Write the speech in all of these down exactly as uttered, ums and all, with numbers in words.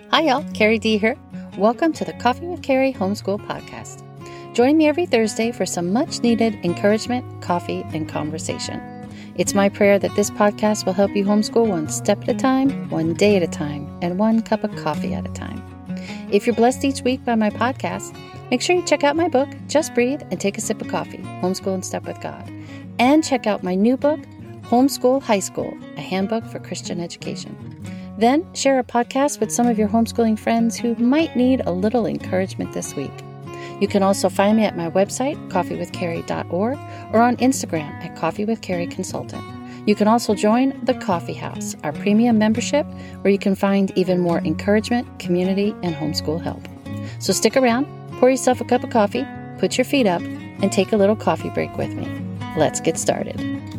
Hi y'all, Carrie D here. Welcome to the Coffee with Carrie Homeschool Podcast. Join me every Thursday for some much needed encouragement, coffee, and conversation. It's my prayer that this podcast will help you homeschool one step at a time, one day at a time, and one cup of coffee at a time. If you're blessed each week by my podcast, make sure you check out my book, Just Breathe and Take a Sip of Coffee, Homeschool and Step with God. And check out my new book, Homeschool High School, a handbook for Christian education. Then share a podcast with some of your homeschooling friends who might need a little encouragement this week. You can also find me at my website, coffee with carrie dot org, or on Instagram at Coffee with Carrie Consultant. You can also join the Coffee House, our premium membership, where you can find even more encouragement, community, and homeschool help. So stick around, pour yourself a cup of coffee, put your feet up, and take a little coffee break with me. Let's get started.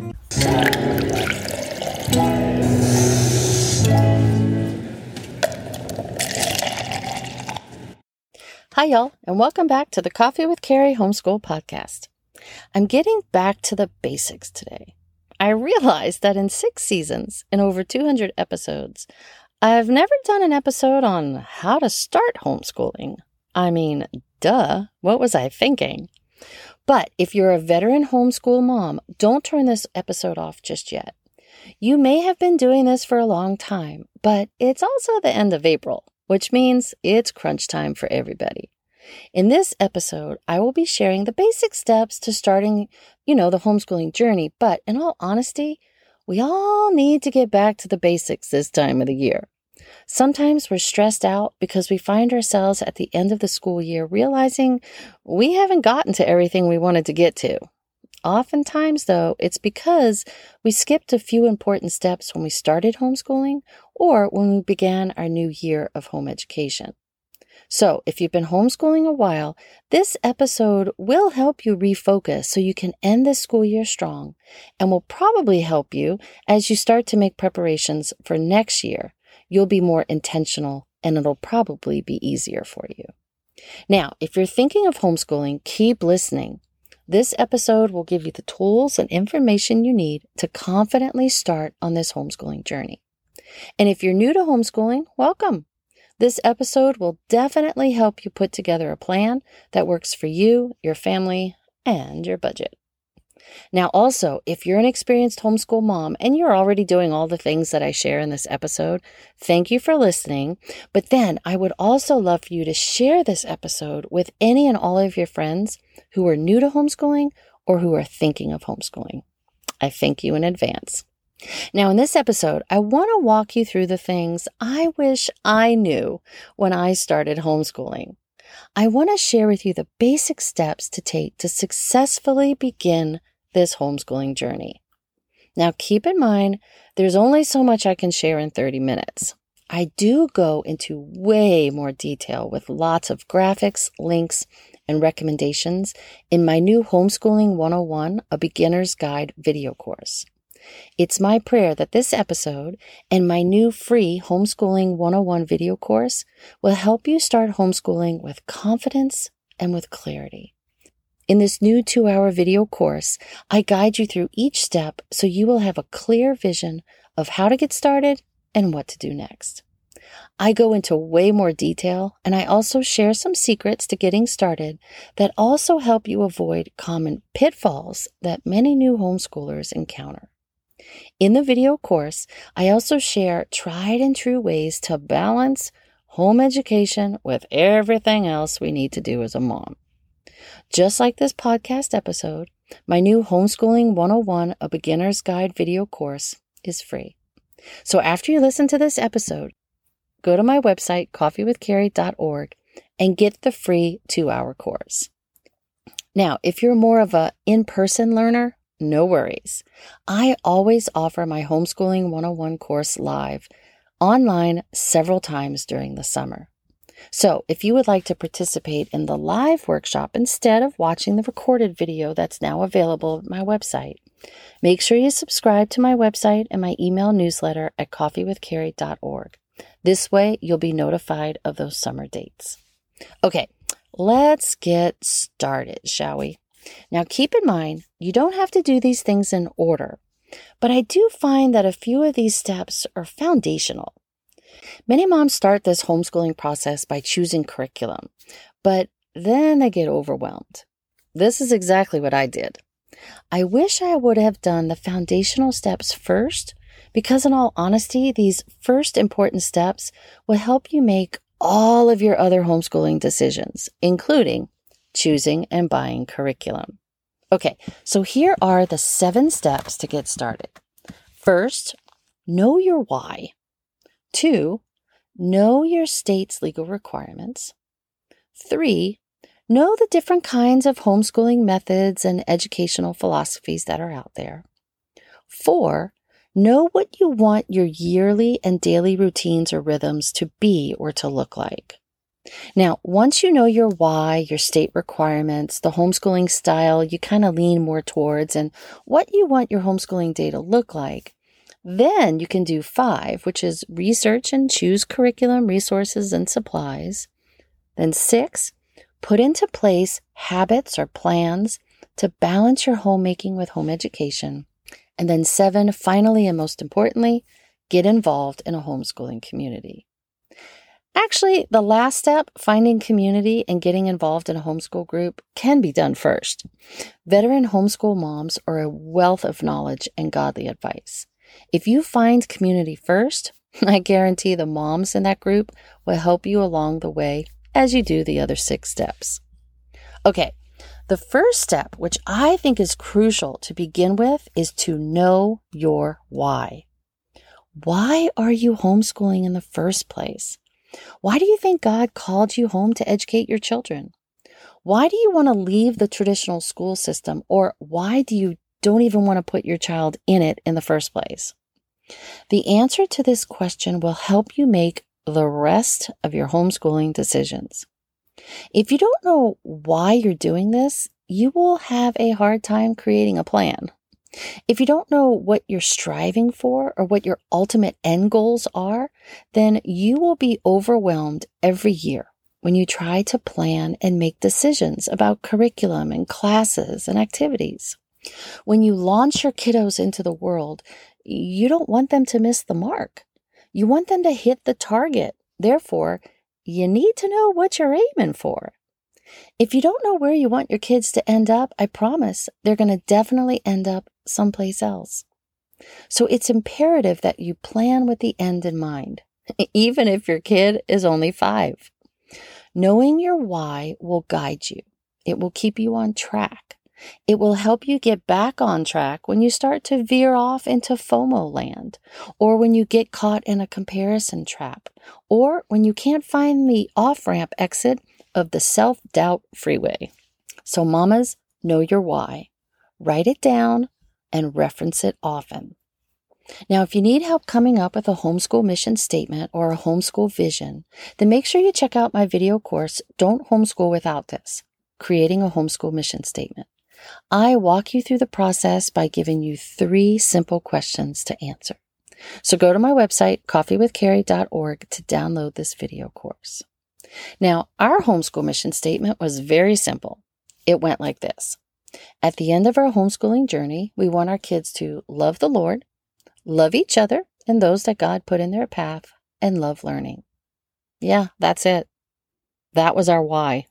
Hi, y'all, and welcome back to the Coffee with Carrie Homeschool Podcast. I'm getting back to the basics today. I realized that in six seasons and over two hundred episodes, I've never done an episode on how to start homeschooling. I mean, duh, what was I thinking? But if you're a veteran homeschool mom, don't turn this episode off just yet. You may have been doing this for a long time, but it's also the end of April, which means it's crunch time for everybody. In this episode, I will be sharing the basic steps to starting, you know, the homeschooling journey. But in all honesty, we all need to get back to the basics this time of the year. Sometimes we're stressed out because we find ourselves at the end of the school year realizing we haven't gotten to everything we wanted to get to. Oftentimes, though, it's because we skipped a few important steps when we started homeschooling or when we began our new year of home education. So, if you've been homeschooling a while, this episode will help you refocus so you can end this school year strong and will probably help you as you start to make preparations for next year. You'll be more intentional and it'll probably be easier for you. Now, if you're thinking of homeschooling, keep listening. This episode will give you the tools and information you need to confidently start on this homeschooling journey. And if you're new to homeschooling, welcome. This episode will definitely help you put together a plan that works for you, your family, and your budget. Now, also, if you're an experienced homeschool mom and you're already doing all the things that I share in this episode, thank you for listening. But then I would also love for you to share this episode with any and all of your friends who are new to homeschooling or who are thinking of homeschooling. I thank you in advance. Now, in this episode, I want to walk you through the things I wish I knew when I started homeschooling. I want to share with you the basic steps to take to successfully begin this homeschooling journey. Now, keep in mind, there's only so much I can share in thirty minutes. I do go into way more detail with lots of graphics, links, and recommendations in my new Homeschooling one oh one, a beginner's guide video course. It's my prayer that this episode and my new free Homeschooling one oh one video course will help you start homeschooling with confidence and with clarity. In this new two-hour video course, I guide you through each step so you will have a clear vision of how to get started and what to do next. I go into way more detail, and I also share some secrets to getting started that also help you avoid common pitfalls that many new homeschoolers encounter. In the video course, I also share tried and true ways to balance home education with everything else we need to do as a mom. Just like this podcast episode, my new Homeschooling one oh one, a beginner's guide video course is free. So after you listen to this episode, go to my website, coffee with carrie dot org, and get the free two-hour course. Now, if you're more of a in-person learner, no worries. I always offer my Homeschooling one oh one course live online several times during the summer. So if you would like to participate in the live workshop instead of watching the recorded video that's now available at my website, make sure you subscribe to my website and my email newsletter at coffee with carrie dot org. This way, you'll be notified of those summer dates. Okay, let's get started, shall we? Now, keep in mind, you don't have to do these things in order, but I do find that a few of these steps are foundational. Many moms start this homeschooling process by choosing curriculum, but then they get overwhelmed. This is exactly what I did. I wish I would have done the foundational steps first, because in all honesty, these first important steps will help you make all of your other homeschooling decisions, including choosing and buying curriculum. Okay, so here are the seven steps to get started. First, know your why. Two, know your state's legal requirements. Three, know the different kinds of homeschooling methods and educational philosophies that are out there. Four, know what you want your yearly and daily routines or rhythms to be or to look like. Now, once you know your why, your state requirements, the homeschooling style you kind of lean more towards, and what you want your homeschooling day to look like, then you can do five, which is research and choose curriculum, resources, and supplies. Then six, put into place habits or plans to balance your homemaking with home education. And then seven, finally and most importantly, get involved in a homeschooling community. Actually, the last step, finding community and getting involved in a homeschool group, can be done first. Veteran homeschool moms are a wealth of knowledge and godly advice. If you find community first, I guarantee the moms in that group will help you along the way as you do the other six steps. Okay, the first step, which I think is crucial to begin with, is to know your why. Why are you homeschooling in the first place? Why do you think God called you home to educate your children? Why do you want to leave the traditional school system, or why do you don't even want to put your child in it in the first place? The answer to this question will help you make the rest of your homeschooling decisions. If you don't know why you're doing this, you will have a hard time creating a plan. If you don't know what you're striving for or what your ultimate end goals are, then you will be overwhelmed every year when you try to plan and make decisions about curriculum and classes and activities. When you launch your kiddos into the world, you don't want them to miss the mark. You want them to hit the target. Therefore, you need to know what you're aiming for. If you don't know where you want your kids to end up, I promise they're going to definitely end up someplace else. So it's imperative that you plan with the end in mind, even if your kid is only five. Knowing your why will guide you. It will keep you on track. It will help you get back on track when you start to veer off into FOMO land, or when you get caught in a comparison trap, or when you can't find the off-ramp exit of the self-doubt freeway. So mamas, know your why. Write it down and reference it often. Now, if you need help coming up with a homeschool mission statement or a homeschool vision, then make sure you check out my video course, Don't Homeschool Without This, Creating a Homeschool Mission Statement. I walk you through the process by giving you three simple questions to answer. So go to my website, coffee with carrie dot org, to download this video course. Now, our homeschool mission statement was very simple. It went like this. At the end of our homeschooling journey, we want our kids to love the Lord, love each other and those that God put in their path, and love learning. Yeah, that's it. That was our why.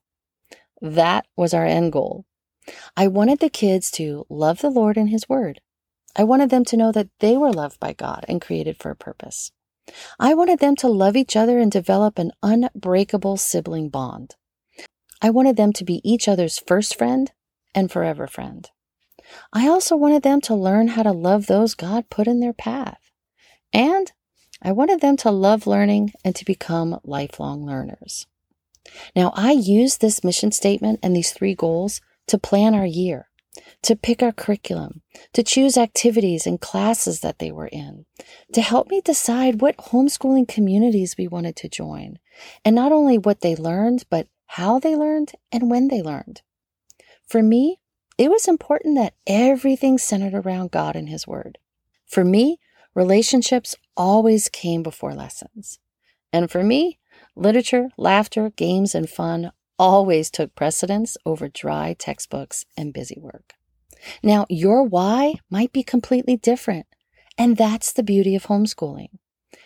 That was our end goal. I wanted the kids to love the Lord and His Word. I wanted them to know that they were loved by God and created for a purpose. I wanted them to love each other and develop an unbreakable sibling bond. I wanted them to be each other's first friend and forever friend. I also wanted them to learn how to love those God put in their path. And I wanted them to love learning and to become lifelong learners. Now, I used this mission statement and these three goals to plan our year, to pick our curriculum, to choose activities and classes that they were in, to help me decide what homeschooling communities we wanted to join, and not only what they learned, but how they learned and when they learned. For me, it was important that everything centered around God and His Word. For me, relationships always came before lessons. And for me, literature, laughter, games, and fun always took precedence over dry textbooks and busy work. Now, your why might be completely different, and that's the beauty of homeschooling.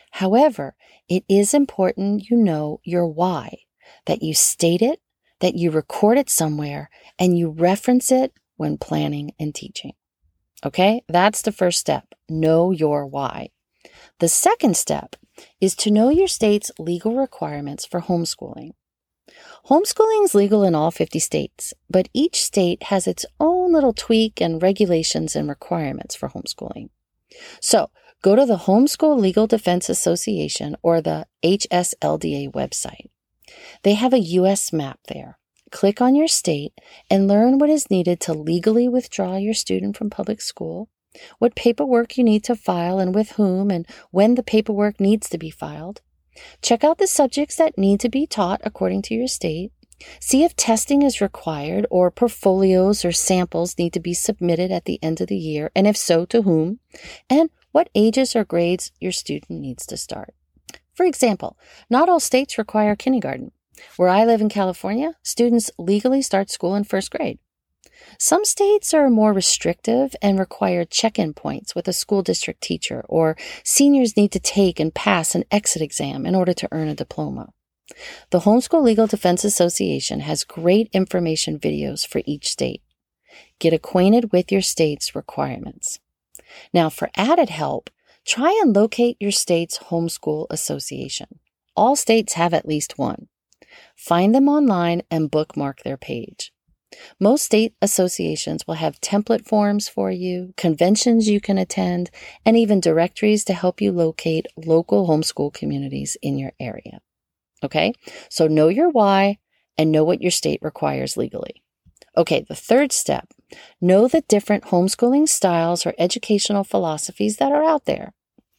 However, it is important you know your why, that you state it, that you record it somewhere, and you reference it when planning and teaching. Okay, that's the first step. Know your why. The second step is to know your state's legal requirements for homeschooling. Homeschooling is legal in all fifty states, but each state has its own little tweak and regulations and requirements for homeschooling. So go to the Homeschool Legal Defense Association or the H S L D A website. They have a U S map there. Click on your state and learn what is needed to legally withdraw your student from public school, what paperwork you need to file and with whom, and when the paperwork needs to be filed. Check out the subjects that need to be taught according to your state. See if testing is required or portfolios or samples need to be submitted at the end of the year, and if so, to whom, and what ages or grades your student needs to start. For example, not all states require kindergarten. Where I live in California, students legally start school in first grade. Some states are more restrictive and require check-in points with a school district teacher, or seniors need to take and pass an exit exam in order to earn a diploma. The Homeschool Legal Defense Association has great information videos for each state. Get acquainted with your state's requirements. Now, for added help, try and locate your state's homeschool association. All states have at least one. Find them online and bookmark their page. Most state associations will have template forms for you, conventions you can attend, and even directories to help you locate local homeschool communities in your area. Okay, so know your why and know what your state requires legally. Okay, the third step, know the different homeschooling styles or educational philosophies that are out there.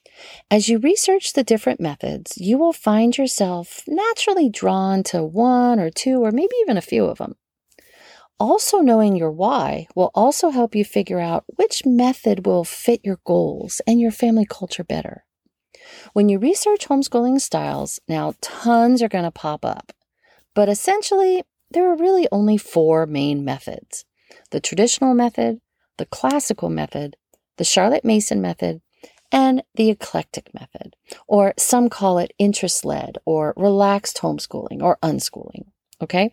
As you research the different methods, you will find yourself naturally drawn to one or two or maybe even a few of them. Also knowing your why will also help you figure out which method will fit your goals and your family culture better. When you research homeschooling styles, now tons are going to pop up, but essentially there are really only four main methods: the traditional method, the classical method, the Charlotte Mason method, and the eclectic method, or some call it interest-led or relaxed homeschooling or unschooling. Okay?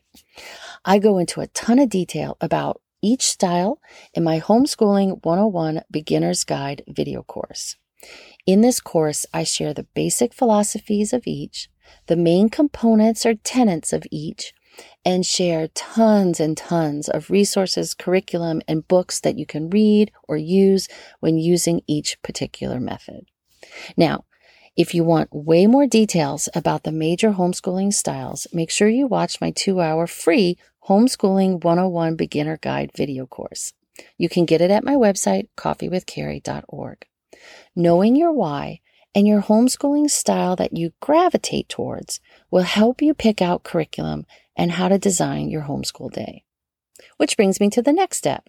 I go into a ton of detail about each style in my Homeschooling one oh one Beginner's Guide video course. In this course, I share the basic philosophies of each, the main components or tenets of each, and share tons and tons of resources, curriculum, and books that you can read or use when using each particular method. Now, if you want way more details about the major homeschooling styles, make sure you watch my two-hour free Homeschooling one oh one Beginner Guide video course. You can get it at my website, coffee with carrie dot org. Knowing your why and your homeschooling style that you gravitate towards will help you pick out curriculum and how to design your homeschool day. Which brings me to the next step.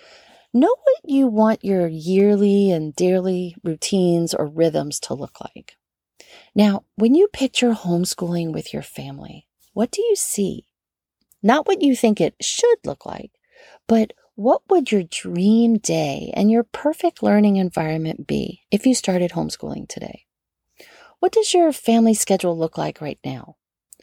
Know what you want your yearly and daily routines or rhythms to look like. Now, when you picture homeschooling with your family, what do you see? Not what you think it should look like, but what would your dream day and your perfect learning environment be if you started homeschooling today? What does your family schedule look like right now?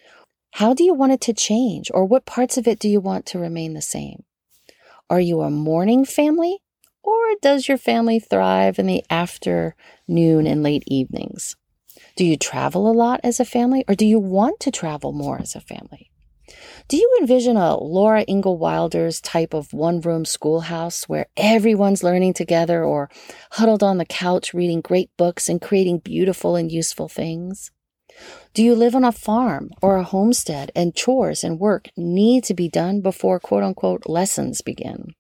How do you want it to change, or what parts of it do you want to remain the same? Are you a morning family, or does your family thrive in the afternoon and late evenings? Do you travel a lot as a family, or do you want to travel more as a family? Do you envision a Laura Ingalls Wilder's type of one-room schoolhouse where everyone's learning together or huddled on the couch reading great books and creating beautiful and useful things? Do you live on a farm or a homestead and chores and work need to be done before quote-unquote lessons begin?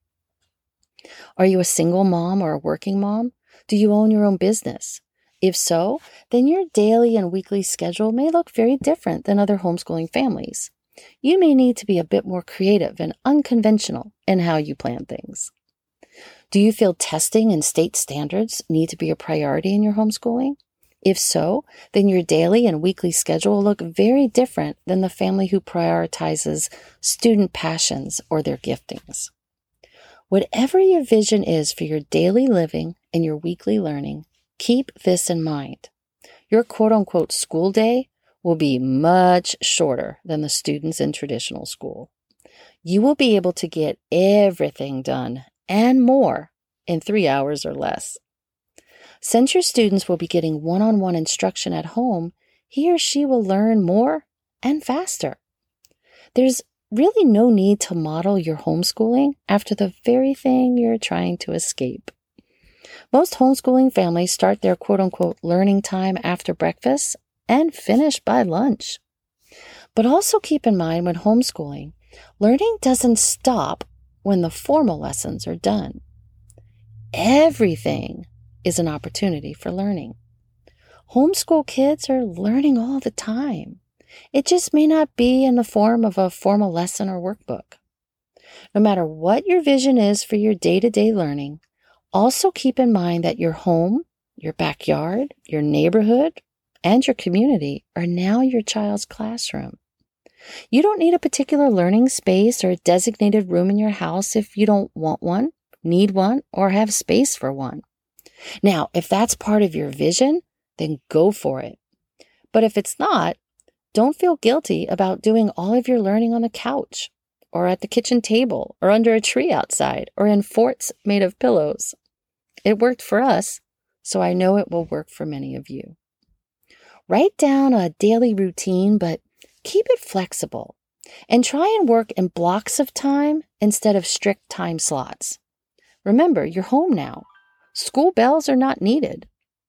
Are you a single mom or a working mom? Do you own your own business? If so, then your daily and weekly schedule may look very different than other homeschooling families. You may need to be a bit more creative and unconventional in how you plan things. Do you feel testing and state standards need to be a priority in your homeschooling? If so, then your daily and weekly schedule will look very different than the family who prioritizes student passions or their giftings. Whatever your vision is for your daily living and your weekly learning, keep this in mind. Your quote-unquote school day will be much shorter than the students in traditional school. You will be able to get everything done and more in three hours or less. Since your students will be getting one-on-one instruction at home, he or she will learn more and faster. There's really no need to model your homeschooling after the very thing you're trying to escape. Most homeschooling families start their quote-unquote learning time after breakfast and finish by lunch. But also keep in mind when homeschooling, learning doesn't stop when the formal lessons are done. Everything is an opportunity for learning. Homeschool kids are learning all the time. It just may not be in the form of a formal lesson or workbook. No matter what your vision is for your day-to-day learning, also keep in mind that your home, your backyard, your neighborhood, and your community are now your child's classroom. You don't need a particular learning space or a designated room in your house if you don't want one, need one, or have space for one. Now, if that's part of your vision, then go for it. But if it's not, don't feel guilty about doing all of your learning on the couch, or at the kitchen table, or under a tree outside, or in forts made of pillows. It worked for us, so I know it will work for many of you. Write down a daily routine, but keep it flexible, and try and work in blocks of time instead of strict time slots. Remember, you're home now. School bells are not needed.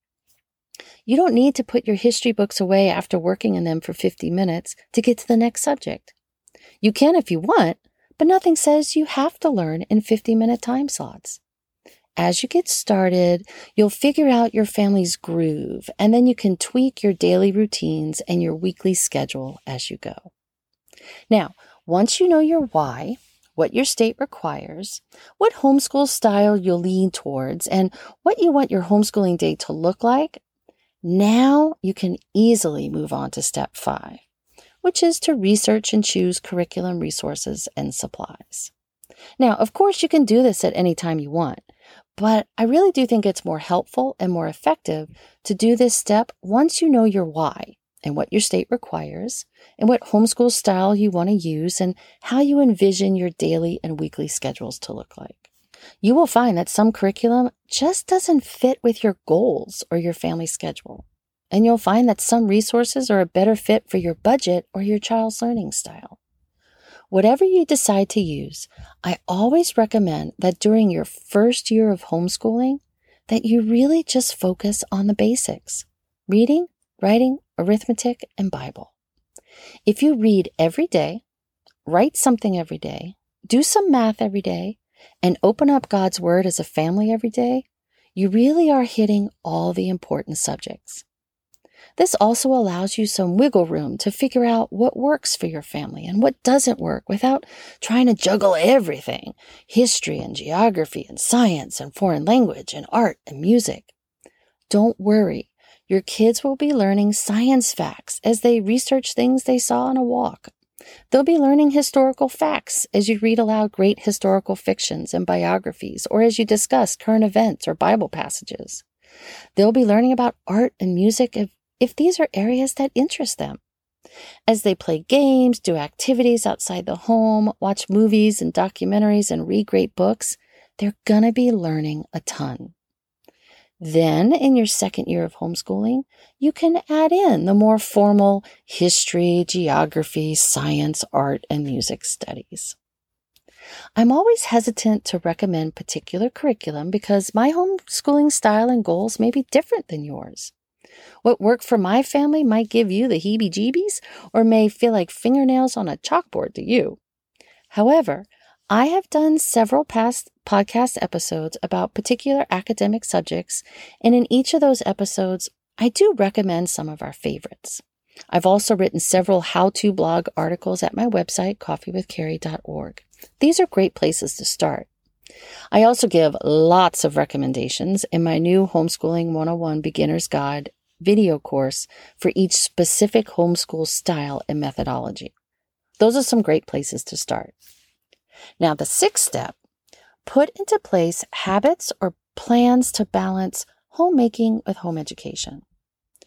You don't need to put your history books away after working in them for fifty minutes to get to the next subject. You can if you want, but nothing says you have to learn in fifty-minute time slots. As you get started, you'll figure out your family's groove, and then you can tweak your daily routines and your weekly schedule as you go. Now, once you know your why, what your state requires, what homeschool style you'll lean towards, and what you want your homeschooling day to look like, now you can easily move on to step five, which is to research and choose curriculum resources and supplies. Now, of course, you can do this at any time you want, but I really do think it's more helpful and more effective to do this step once you know your why and what your state requires and what homeschool style you want to use and how you envision your daily and weekly schedules to look like. You will find that some curriculum just doesn't fit with your goals or your family schedule. And you'll find that some resources are a better fit for your budget or your child's learning style. Whatever you decide to use, I always recommend that during your first year of homeschooling, that you really just focus on the basics: reading, writing, arithmetic, and Bible. If you read every day, write something every day, do some math every day, and open up God's Word as a family every day, you really are hitting all the important subjects. This also allows you some wiggle room to figure out what works for your family and what doesn't work without trying to juggle everything: history and geography and science and foreign language and art and music. Don't worry, your kids will be learning science facts as they research things they saw on a walk. They'll be learning historical facts as you read aloud great historical fictions and biographies, or as you discuss current events or Bible passages. They'll be learning about art and music if, if these are areas that interest them. As they play games, do activities outside the home, watch movies and documentaries, and read great books, they're going to be learning a ton. Then, in your second year of homeschooling, you can add in the more formal history, geography, science, art, and music studies. I'm always hesitant to recommend particular curriculum because my homeschooling style and goals may be different than yours. What worked for my family might give you the heebie-jeebies or may feel like fingernails on a chalkboard to you. However, I have done several past podcast episodes about particular academic subjects, and in each of those episodes, I do recommend some of our favorites. I've also written several how-to blog articles at my website, coffee with carrie dot org. These are great places to start. I also give lots of recommendations in my new Homeschooling one oh one Beginner's Guide video course for each specific homeschool style and methodology. Those are some great places to start. Now, the sixth step, put into place habits or plans to balance homemaking with home education.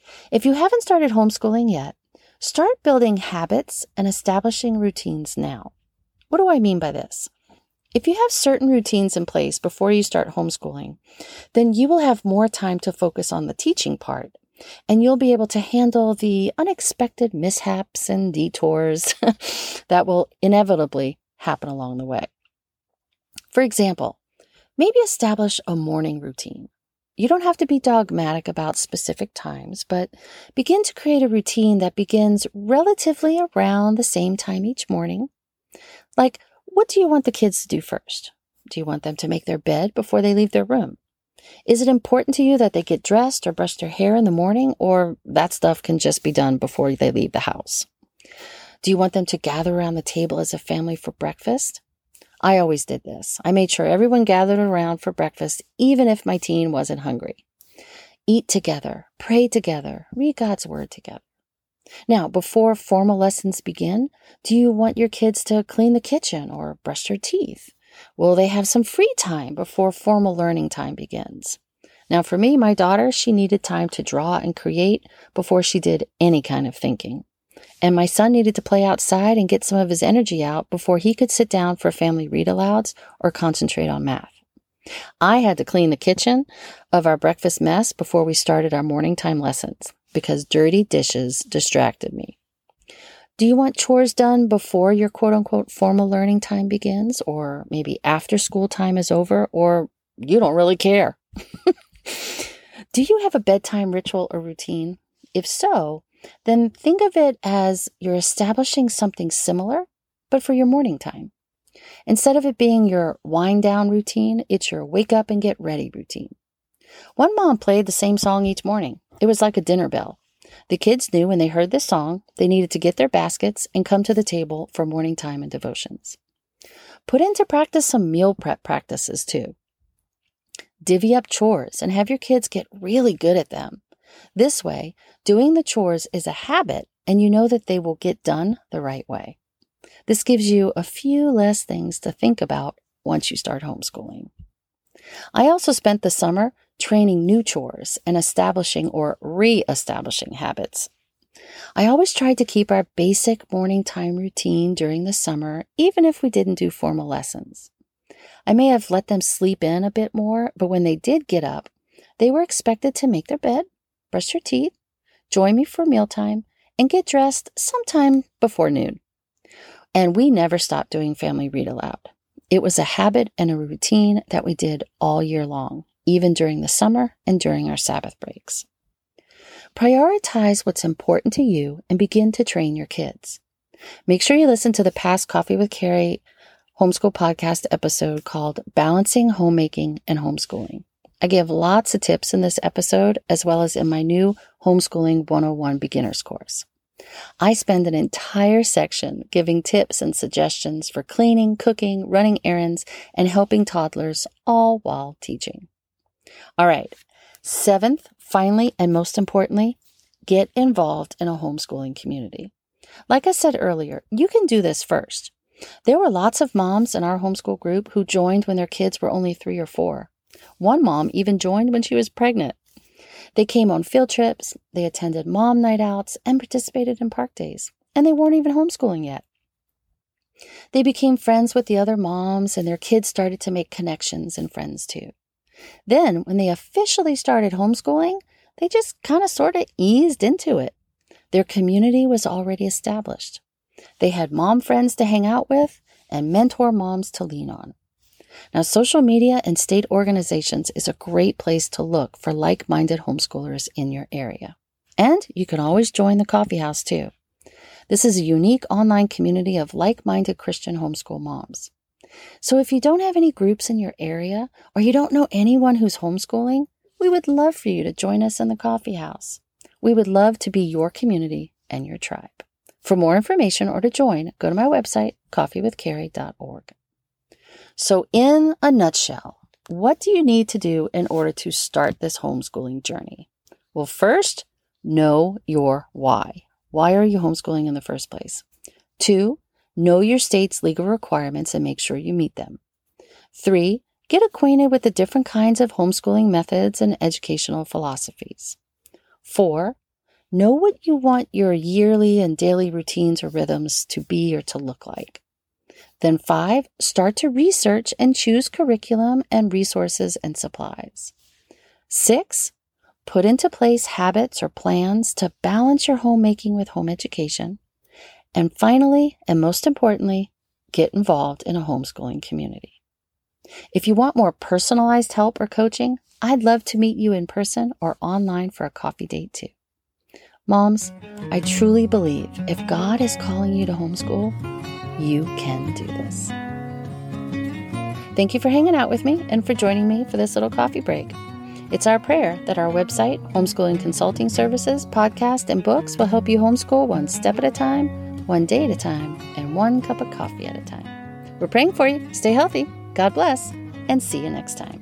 If you haven't started homeschooling yet, start building habits and establishing routines now. What do I mean by this? If you have certain routines in place before you start homeschooling, then you will have more time to focus on the teaching part, and you'll be able to handle the unexpected mishaps and detours that will inevitably happen along the way. For example, maybe establish a morning routine. You don't have to be dogmatic about specific times, but begin to create a routine that begins relatively around the same time each morning. Like, what do you want the kids to do first? Do you want them to make their bed before they leave their room? Is it important to you that they get dressed or brush their hair in the morning, or that stuff can just be done before they leave the house? Do you want them to gather around the table as a family for breakfast? I always did this. I made sure everyone gathered around for breakfast, even if my teen wasn't hungry. Eat together, pray together, read God's word together. Now, before formal lessons begin, do you want your kids to clean the kitchen or brush their teeth? Will they have some free time before formal learning time begins? Now, for me, my daughter, she needed time to draw and create before she did any kind of thinking. And my son needed to play outside and get some of his energy out before he could sit down for family read-alouds or concentrate on math. I had to clean the kitchen of our breakfast mess before we started our morning time lessons because dirty dishes distracted me. Do you want chores done before your quote-unquote formal learning time begins, or maybe after school time is over, or you don't really care? Do you have a bedtime ritual or routine? If so, then think of it as you're establishing something similar, but for your morning time. Instead of it being your wind down routine, it's your wake up and get ready routine. One mom played the same song each morning. It was like a dinner bell. The kids knew when they heard this song, they needed to get their baskets and come to the table for morning time and devotions. Put into practice some meal prep practices too. Divvy up chores and have your kids get really good at them. This way, doing the chores is a habit and you know that they will get done the right way. This gives you a few less things to think about once you start homeschooling. I also spent the summer training new chores and establishing or re-establishing habits. I always tried to keep our basic morning time routine during the summer, even if we didn't do formal lessons. I may have let them sleep in a bit more, but when they did get up, they were expected to make their bed, brush their teeth, join me for mealtime, and get dressed sometime before noon. And we never stopped doing family read aloud. It was a habit and a routine that we did all year long, even during the summer and during our Sabbath breaks. Prioritize what's important to you and begin to train your kids. Make sure you listen to the past Coffee with Carrie homeschool podcast episode called Balancing Homemaking and Homeschooling. I give lots of tips in this episode, as well as in my new Homeschooling one oh one Beginners course. I spend an entire section giving tips and suggestions for cleaning, cooking, running errands, and helping toddlers, all while teaching. All right. Seventh, finally, and most importantly, get involved in a homeschooling community. Like I said earlier, you can do this first. There were lots of moms in our homeschool group who joined when their kids were only three or four. One mom even joined when she was pregnant. They came on field trips, they attended mom night outs, and participated in park days. And they weren't even homeschooling yet. They became friends with the other moms, and their kids started to make connections and friends too. Then, when they officially started homeschooling, they just kind of sort of eased into it. Their community was already established. They had mom friends to hang out with and mentor moms to lean on. Now, social media and state organizations is a great place to look for like-minded homeschoolers in your area. And you can always join the Coffee House too. This is a unique online community of like-minded Christian homeschool moms. So if you don't have any groups in your area, or you don't know anyone who's homeschooling, we would love for you to join us in the Coffee House. We would love to be your community and your tribe. For more information or to join, go to my website, coffee with carrie dot org. So in a nutshell, what do you need to do in order to start this homeschooling journey? Well, first, know your why. Why are you homeschooling in the first place? Two, know your state's legal requirements and make sure you meet them. Three, get acquainted with the different kinds of homeschooling methods and educational philosophies. Four, Know what you want your yearly and daily routines or rhythms to be or to look like. Then five, start to research and choose curriculum and resources and supplies. Six, put into place habits or plans to balance your homemaking with home education. And finally, and most importantly, get involved in a homeschooling community. If you want more personalized help or coaching, I'd love to meet you in person or online for a coffee date too. Moms, I truly believe if God is calling you to homeschool, you can do this. Thank you for hanging out with me and for joining me for this little coffee break. It's our prayer that our website, homeschooling consulting services, podcast, and books will help you homeschool one step at a time, one day at a time, and one cup of coffee at a time. We're praying for you. Stay healthy. God bless. And see you next time.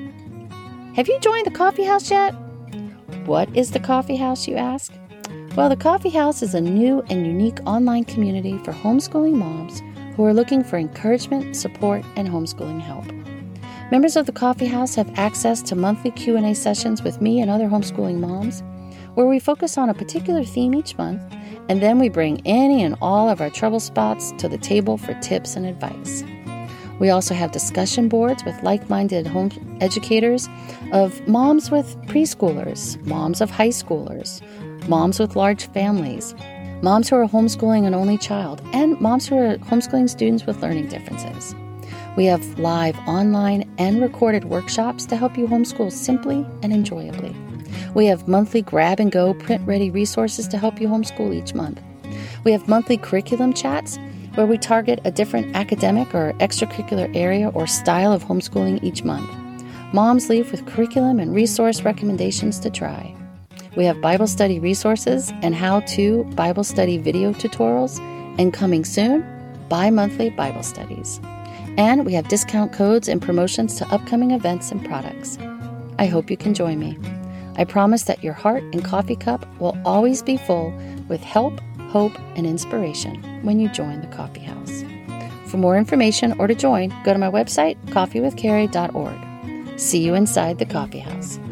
Have you joined the Coffee House yet? What is the Coffee House, you ask? Well, the Coffee House is a new and unique online community for homeschooling moms who are looking for encouragement, support, and homeschooling help. Members of the Coffee House have access to monthly Q and A sessions with me and other homeschooling moms, where we focus on a particular theme each month, and then we bring any and all of our trouble spots to the table for tips and advice. We also have discussion boards with like-minded home educators of moms with preschoolers, moms of high schoolers, moms with large families, moms who are homeschooling an only child, and moms who are homeschooling students with learning differences. We have live online and recorded workshops to help you homeschool simply and enjoyably. We have monthly grab-and-go print-ready resources to help you homeschool each month. We have monthly curriculum chats where we target a different academic or extracurricular area or style of homeschooling each month. Moms leave with curriculum and resource recommendations to try. We have Bible study resources and how-to Bible study video tutorials, and coming soon, bi-monthly Bible studies. And we have discount codes and promotions to upcoming events and products. I hope you can join me. I promise that your heart and coffee cup will always be full with help, hope, and inspiration when you join the Coffee House. For more information or to join, go to my website, coffee with carrie dot org. See you inside the Coffee House.